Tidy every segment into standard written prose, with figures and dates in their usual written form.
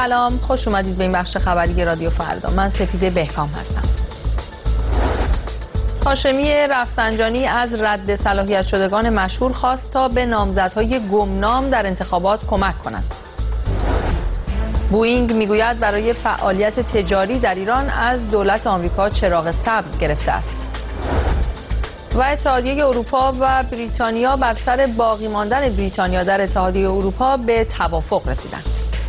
سلام، خوش اومدید به این بخش خبری رادیو فردا. من سپیده بهکام هستم. هاشمی رفسنجانی از رد صلاحیت شدگان مشهور خواست تا به نامزدهای گمنام در انتخابات کمک کنند. بوئینگ میگوید برای فعالیت تجاری در ایران از دولت آمریکا چراغ سبز گرفته است. و اتحادیه اروپا و بریتانیا بر سر باقی ماندن بریتانیا در اتحادیه اروپا به توافق رسیدند.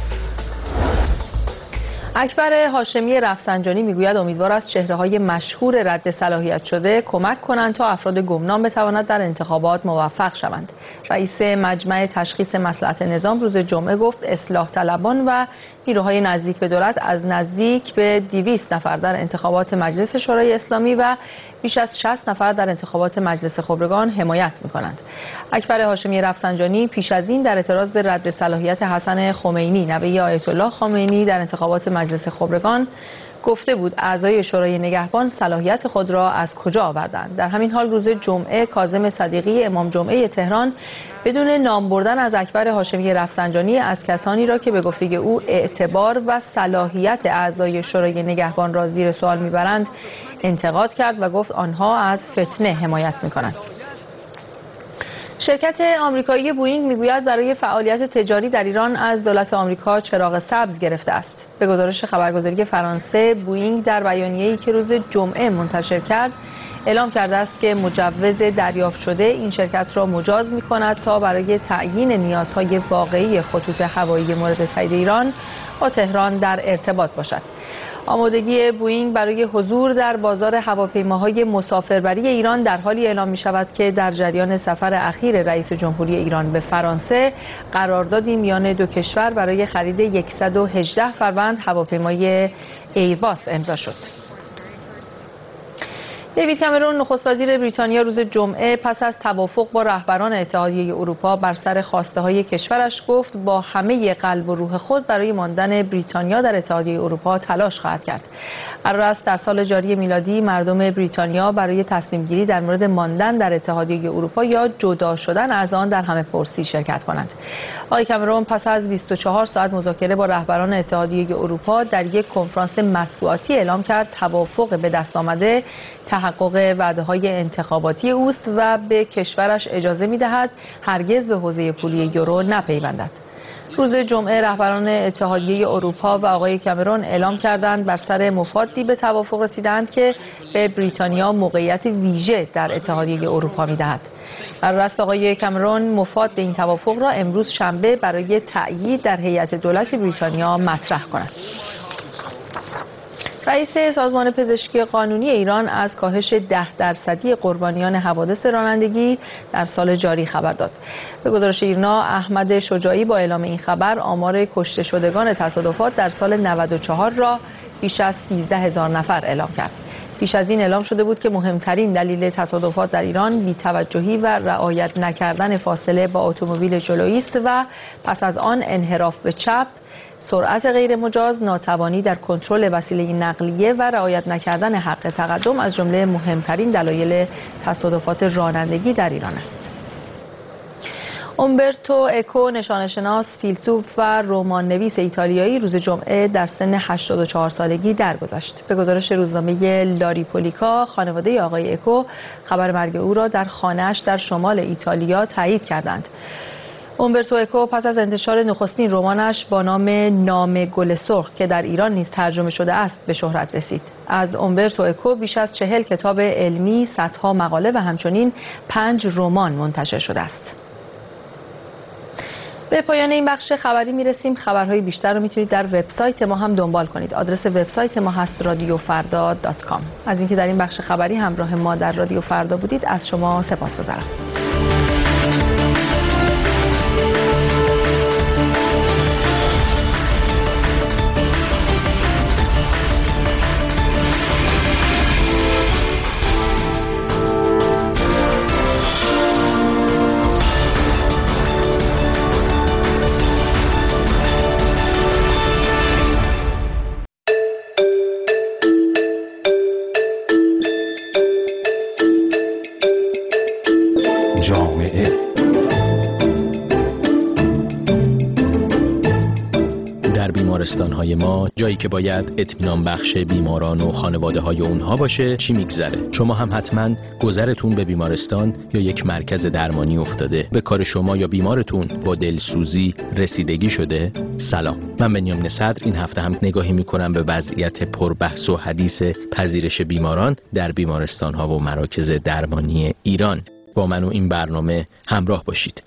اکبر هاشمی رفسنجانی میگوید امیدوار است چهره‌های مشهور رد صلاحیت شده کمک کنند تا افراد گمنام بتوانند در انتخابات موفق شوند. رئیس مجمع تشخیص مصلحت نظام روز جمعه گفت اصلاح طلبان و نیروهای نزدیک به دولت از نزدیک به 200 نفر در انتخابات مجلس شورای اسلامی و بیش از 60 نفر در انتخابات مجلس خبرگان حمایت می‌کنند. اکبر هاشمی رفسنجانی پیش از این در اعتراض به رد صلاحیت حسن خمینی نوه آیت الله خامنه‌ای در انتخابات مجلس خبرگان گفته بود اعضای شورای نگهبان صلاحیت خود را از کجا آوردند. در همین حال روز جمعه کاظم صدیقی امام جمعه تهران بدون نام بردن از اکبر هاشمی رفسنجانی از کسانی را که به گفته او اعتبار و صلاحیت اعضای شورای نگهبان را زیر سوال میبرند انتقاد کرد و گفت آنها از فتنه حمایت میکنند. شرکت آمریکایی بوئینگ میگوید برای فعالیت تجاری در ایران از دولت آمریکا چراغ سبز گرفته است. به گزارش خبرگزاری فرانسه، بوئینگ در بیانیه‌ای که روز جمعه منتشر کرد اعلام کرده است که مجوز دریافت شده این شرکت را مجاز می‌کند تا برای تعیین نیازهای واقعی خطوط هوایی مورد تایید ایران با تهران در ارتباط باشد. آمادگی بوئینگ برای حضور در بازار هواپیماهای مسافربری ایران در حالی اعلام می شود که در جریان سفر اخیر رئیس جمهوری ایران به فرانسه قراردادی میان دو کشور برای خرید 118 فروند هواپیمای ایرباس امضا شد. دیوید کامرون نخست وزیر بریتانیا روز جمعه پس از توافق با رهبران اتحادیه اروپا بر سر خواسته‌های کشورش گفت با همه قلب و روح خود برای ماندن بریتانیا در اتحادیه اروپا تلاش خواهد کرد. قرار است در سال جاری میلادی مردم بریتانیا برای تصمیم گیری در مورد ماندن در اتحادیه اروپا یا جدا شدن از آن در همه پرسی شرکت کنند. آقای کامرون پس از 24 ساعت مذاکره با رهبران اتحادیه اروپا در یک کنفرانس مطبوعاتی اعلام کرد توافق به دست آمده تحقق وعده‌های انتخاباتی اوست و به کشورش اجازه می‌دهد هرگز به حوزه پولی یورو نپیوندد. روز جمعه رهبران اتحادیه اروپا و آقای کامرون اعلام کردند بر سر مفادی به توافق رسیدند که به بریتانیا موقعیت ویژه در اتحادیه اروپا می‌دهد. قرار است آقای کامرون مفاد این توافق را امروز شنبه برای تأیید در هیئت دولت بریتانیا مطرح کند. رئیس سازمان پزشکی قانونی ایران از کاهش 10% قربانیان حوادث رانندگی در سال جاری خبر داد. به گزارش ایرنا احمد شجاعی با اعلام این خبر آمار کشته شدگان تصادفات در سال 94 را بیش از 13,000 نفر اعلام کرد. پیش از این اعلام شده بود که مهمترین دلیل تصادفات در ایران بی‌توجهی و رعایت نکردن فاصله با اتومبیل جلویی است و پس از آن انحراف به چپ، سرعت غیر مجاز، ناتوانی در کنترل وسیله نقلیه و رعایت نکردن حق تقدم از جمله مهمترین دلایل تصادفات رانندگی در ایران است. اومبرتو اکو نشانه‌شناس، فیلسوف و رمان‌نویس ایتالیایی روز جمعه در سن 84 سالگی درگذشت. به گزارش روزنامه لاریپولیکا خانواده آقای اکو خبر مرگ او را در خانه‌اش در شمال ایتالیا تایید کردند. اومبرتو اکو پس از انتشار نخستین رمانش با نام نام گل سرخ که در ایران نیز ترجمه شده است به شهرت رسید. از اومبرتو اکو بیش از 40 کتاب علمی، صدها مقاله و همچنین 5 رمان منتشر شده است. به پایان این بخش خبری میرسیم. خبرهای بیشتر رو میتونید در وبسایت ما هم دنبال کنید. آدرس وبسایت ما هست radiofarda.com. از اینکه در این بخش خبری همراه ما در رادیو فردا بودید از شما سپاسگزارم. بیمارستان‌های ما، جایی که باید اطمینان بخش بیماران و خانواده‌های اونها باشه، چی میگذره؟ شما هم حتما گذرتون به بیمارستان یا یک مرکز درمانی افتاده. به کار شما یا بیمارتون با دلسوزی رسیدگی شده؟ سلام، من بنیامین صدر این هفته هم نگاهی میکنم به وضعیت پربحث و حدیث پذیرش بیماران در بیمارستان‌ها و مراکز درمانی ایران. با من و این برنامه همراه باشید.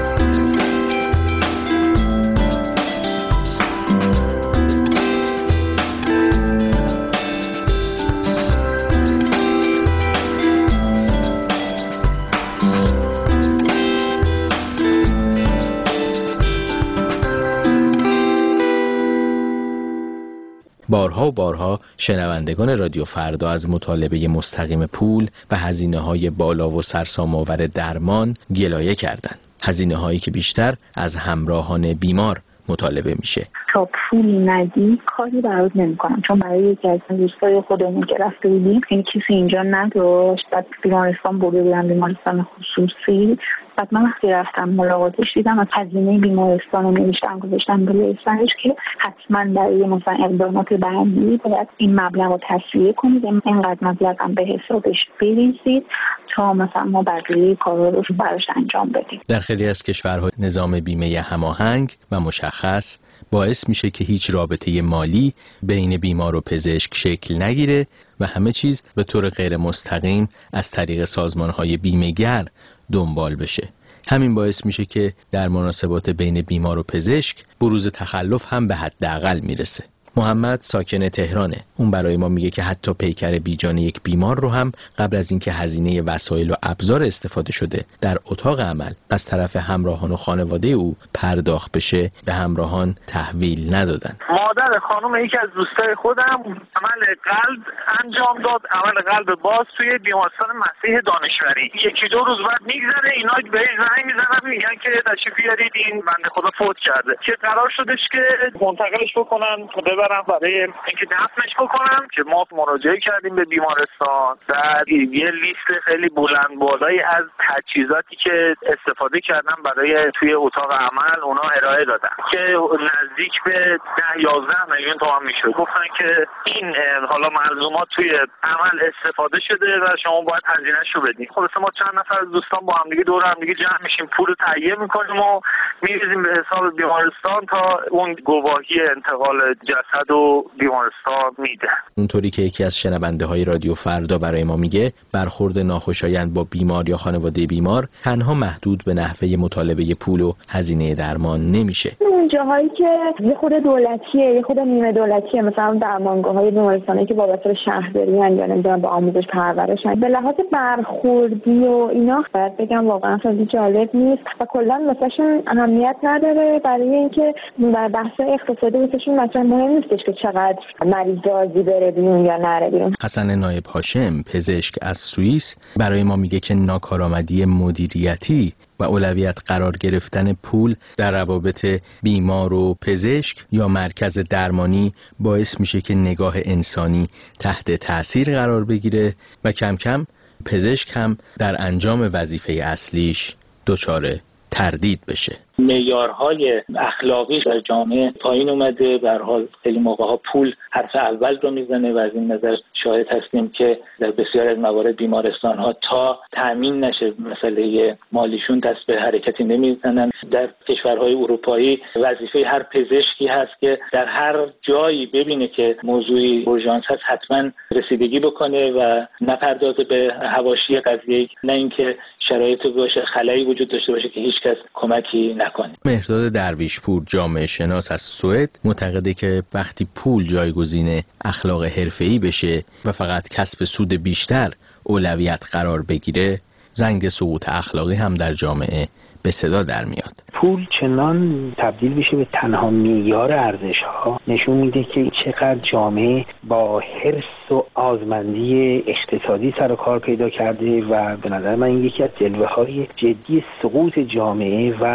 بارها و بارها شنوندگان رادیو فردا از مطالبه مستقیم پول و هزینه‌های بالا و سرسام‌آور درمان گلایه کردند. هزینه‌هایی که بیشتر از همراهان بیمار مطالبه میشه. تا پول ندی کاری برات نمی‌کنم، چون برای یکی از دوستای خودمون که رفته بودیم این کسی اینجا نداشت، بعد بیمارستان برده بودن، بیمارستان خصوصی. بعد من وقتی رفتم ملاقاتش دیدم از هزینه بیمارستان رو نوشتن گذاشتن بالای سرش که حتما برای مثلا اقدامات بعدی باید این مبلغ رو تسویه کنید، اینقدر مبلغ هم به حسابش بریزید تا مثلا ما بقیه کارا رو براش انجام بدیم. در خیلی از کشورها نظام بیمه هماهنگ و مشخص باعث میشه که هیچ رابطه مالی بین بیمار و پزشک شکل نگیره و همه چیز به طور غیر مستقیم از طریق سازمان‌های بیمه‌گر دنبال بشه. همین باعث میشه که در مناسبات بین بیمار و پزشک بروز تخلف هم به حداقل میرسه. محمد ساکن تهرانه. اون برای ما میگه که حتی پیکر بیجان یک بیمار رو هم قبل از اینکه هزینه وسایل و ابزار استفاده شده در اتاق عمل از طرف همراهان و خانواده او پرداخت بشه به همراهان تحویل ندادن. مادر خانم یکی از دوستای خودم عمل قلب انجام داد، عمل قلب باز توی بیمارستان مسیح دانشوری. یکی دو روز بعد میگذره اینا بهش زنگ میزنن میگن که تشریف بیارید این بنده خدا فوت کرده، که قرار شدش که منتقلش بکنن برم برای اینکه دفنش بکنم، که ما مراجعه کردیم به بیمارستان. بعد یه لیست خیلی بلند بالایی از تجهیزاتی که استفاده کردن برای توی اتاق عمل اونا ارائه دادن که نزدیک به 10-11 میلیون تومان میشه. گفتن که این حالا ملزومات توی عمل استفاده شده و شما باید هزینه‌اش رو بدین. خلاص ما چند نفر از دوستان با هم دیگه دور هم دیگه جمع میشیم، پول رو تهیه میکنیم و میریزیم به حساب بیمارستان تا اون گواهی انتقال جسد و بیمارستان میده. اونطوری که یکی از شنونده های رادیو فردا برای ما میگه، برخورد ناخوشایند با بیمار یا خانواده بیمار تنها محدود به نحوه مطالبه پول و هزینه درمان نمیشه. اون جاهایی که یه خود دولتیه، یه خود نیمه دولتیه، مثلا درمانگاه‌های بیمارستانی که وابسته به شهرداری ان یا نمیدونم با آموزش پرورشن، به لحاظ برخوردی و اینا باید بگم واقعا خیلی جالب نیست و کلا واسهشون اهمیت نداره، برای اینکه در بحث اقتصادی واسهشون مثلا مهم نیستش که چقدر مریض راضی بره بیرون یا نره بیرون. حسن نایب هاشم پزشک از سوئیس برای ما میگه که ناکارآمدی مدیریتی و اولویت قرار گرفتن پول در روابط بیمار و پزشک یا مرکز درمانی باعث میشه که نگاه انسانی تحت تأثیر قرار بگیره و کم کم پزشک هم در انجام وظیفه اصلیش دچار تردید بشه. معیارهای اخلاقی در جامعه پایین اومده. به هر حال خیلی موقع‌ها پول حرف اول رو میزنه و از این نظر شاهد هستیم که در بسیار از موارد بیمارستان‌ها تا تامین نشه مسئله مالیشون دست به حرکتی نمیزنن. در کشورهای اروپایی وظیفه هر پزشکی هست که در هر جایی ببینه که موضوعی اورژانس هست حتما رسیدگی بکنه و نپردازه به حواشی قضیه، نه اینکه شرایطی باشه خلایی وجود داشته باشه که هیچ کس کمکی نکنه. مهرداد درویشپور جامعه شناس از سوئد معتقده که وقتی پول جایگزین اخلاق حرفه‌ای بشه و فقط کسب سود بیشتر اولویت قرار بگیره، زنگ سقوط اخلاقی هم در جامعه به صدا در میاد. پول چنان تبدیل بشه به تنها معیار ارزش‌ها نشون میده که چقدر جامعه با حرص و آزمندی اقتصادی سر و کار پیدا کرده و به نظر من یکی از جلوه‌های جدی سقوط جامعه و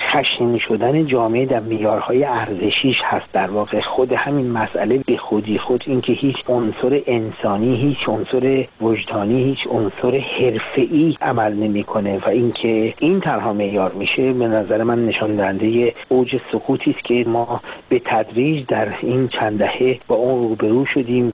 خشن شدن جامعه در معیارهای ارزشیش هست. در واقع خود همین مسئله به خودی خود اینکه هیچ عنصر انسانی، هیچ عنصر وجدانی، هیچ عنصر حرفه‌ای عمل نمی‌کنه و اینکه این تنها معیار میشه، به نظر من نشان دهنده اوج سقوطی است که ما به تدریج در این چند دهه با اون روبرو شدیم.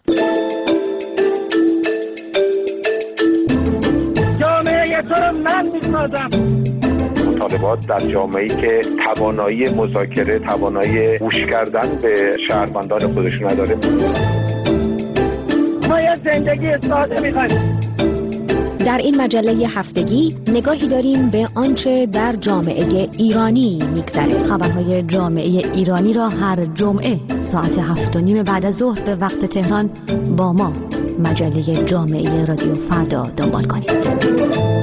جامعه تو رو من می‌سازم. مطالبات در جامعه‌ای که توانایی مذاکره، توانایی گوش کردن به شهروندان خودشون نداره. ما یه زندگی ساده می‌خوایم. در این مجله هفتگی نگاهی داریم به آنچه در جامعه ایرانی می‌گذره. خبرهای جامعه ایرانی را هر جمعه ساعت 7:30 بعد از ظهر به وقت تهران با ما مجله جامعه رادیو فردا دنبال کنید.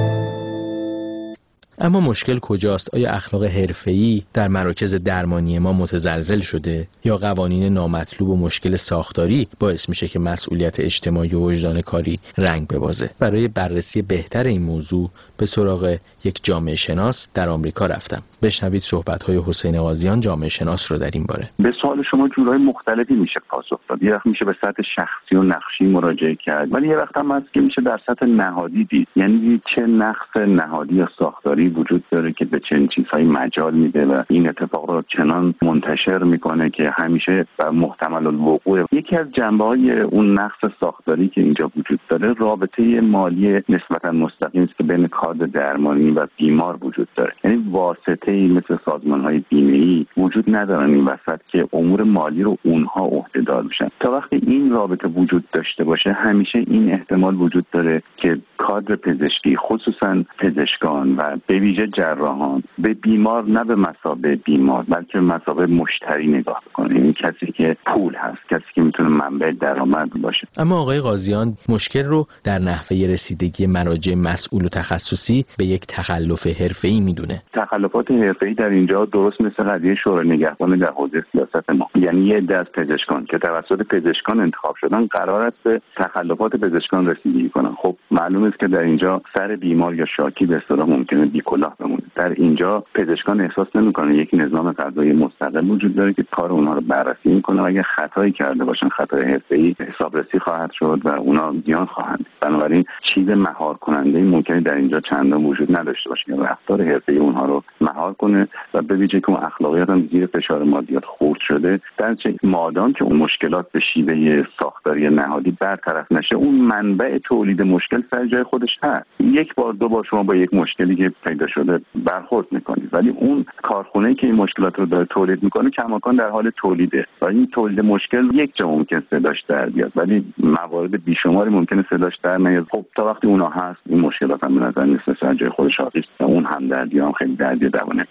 اما مشکل کجاست؟ آیا اخلاق حرفه‌ای در مراکز درمانی ما متزلزل شده یا قوانین نامطلوب و مشکل ساختاری باعث میشه که مسئولیت اجتماعی و وجدان کاری رنگ ببازه؟ برای بررسی بهتر این موضوع به سراغ یک جامعه شناس در آمریکا رفتم. بشنوید صحبت‌های حسین قاضیان، جامعه شناس رو در این باره. به سوال شما جورای مختلفی میشه پاسخ داد. یه وقت میشه به سطح شخصی و نقشی مراجعه کرد، ولی یه وقت هم هست که میشه در سطح نهادی دید. یعنی چه نقص نهادی یا ساختاری وجود داره که به چنین چیزهایی مجال میده و این اتفاق رو چنان منتشر میکنه که همیشه محتمل الوقوع. یکی از جنبه‌های اون نقص ساختاری که اینجا وجود داره، رابطه مالی نسبتا مستقیم است که بین کادر درمانی و بیمار وجود داره. یعنی واسطه‌ای مثل سازمان‌های بیمه‌ای وجود ندارن این وسط که امور مالی رو اونها عهده‌دار بشن. تا وقتی این رابطه وجود داشته باشه، همیشه این احتمال وجود داره که کادر پزشکی، خصوصا پزشکان و به ویژه جراحان، به بیمار نه به مثابه بیمار بلکه به مثابه مشتری نگاه کنه. این کسی که پول هست، کسی که میتونه منبع درآمد باشه. اما آقای قاضیان مشکل رو در نحوه رسیدگی مراجع مسئول و تخصصی به یک تخلف حرفه‌ای میدونه. تخلفات حرفه‌ای در اینجا درست مثل قضیه شورای نگهبان در حوزه سیاست ما، یعنی یه عده از پزشکان که توسط پزشکان انتخاب شدن قرار است به تخلفات پزشکان رسیدگی کنن. خب معلومه است که در اینجا سر بیمار یا شاکی به اصطلاح ممکنه بی‌کلاه بمونه. در اینجا پزشکان احساس نمی‌کنن یک نظام قضایی مستقل وجود داره که کار اونها رو بررسی می‌کنه و اگه خطایی کرده باشن، خطای حرفه‌ای حسابرسی خواهد شد و اونا زیان خواهند. بنابراین چیز مهار کننده ممکنه در اینجا چندان وجود نداشته باشه که رفتار حرفه‌ای اونها رو مهار کنه و به ویژه که اون اخلاقیات هم زیر فشار مادیات خورد شده. در چه مادام که اون مشکلات به شیوه ساختاری نهادی برطرف نشه، اون منبع تولید مشکل سر جای خودش هست. یک بار دو بار شما با یک مشکلی که پیدا شده برخورد میکنید، ولی اون کارخونه‌ای که این مشکلات رو داره تولید میکنه کماکان در حال تولیده و این تولید مشکل یک جا ممکن صداش در بیاد، ولی موارد بیشماری ممکنه صداش در نیاد. خب تا وقتی اونها هست، این مشکلات هم به نظر میاد سر جای خودش حاضر و اون هم دردی هم خیلی دردی دوانه.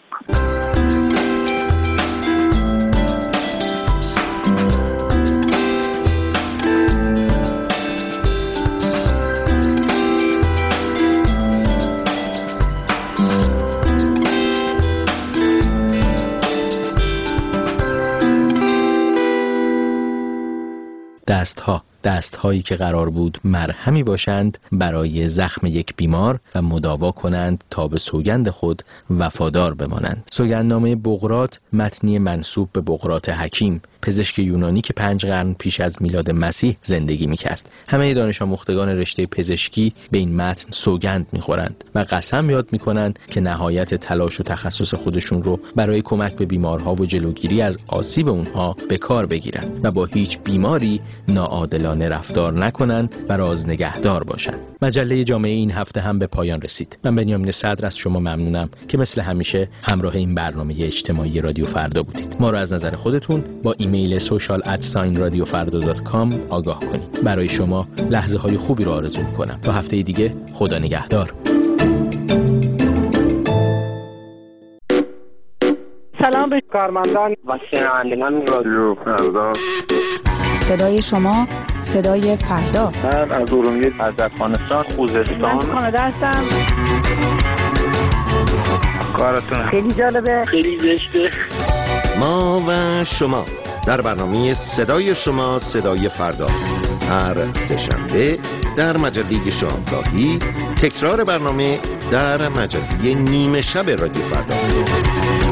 دستهایی که قرار بود مرهمی باشند برای زخم یک بیمار و مداوا کنند تا به سوگند خود وفادار بمانند. سوگندنامه بقراط، متنی منسوب به بقراط حکیم، پزشک یونانی که 5 قرن پیش از میلاد مسیح زندگی می‌کرد. همه دانش آموختگان رشته پزشکی به این متن سوگند می‌خورند و قسم یاد می‌کنند که نهایت تلاش و تخصص خودشون رو برای کمک به بیمارها و جلوگیری از آسیب اونها به کار بگیرند و با هیچ بیماری ناعادلانه رفتار نکنند و راز نگهدار باشند. مجله جامعه این هفته هم به پایان رسید. من بنیامین صدر از شما ممنونم که مثل همیشه همراه این برنامه اجتماعی رادیو فردا بودید. ما رو از نظر خودتون با ایمیل social@radiofarda.com آگاه کنید. برای شما لحظه های خوبی رو آرزو می‌کنم. تا هفته دیگه، خدا نگهدار. سلام به کارمندان و شنوندگان رادیو فردا. صدای شما، صدای فردا. من از ارومیه، از افغانستان، خوزستان. من کانادا هستم. کارتون خیلی جالبه، خیلی زشته. ما و شما در برنامه صدای شما، صدای فردا، هر سه‌شنبه در مجله شامگاهی، تکرار برنامه در مجله نیمه شب رادیو فردا.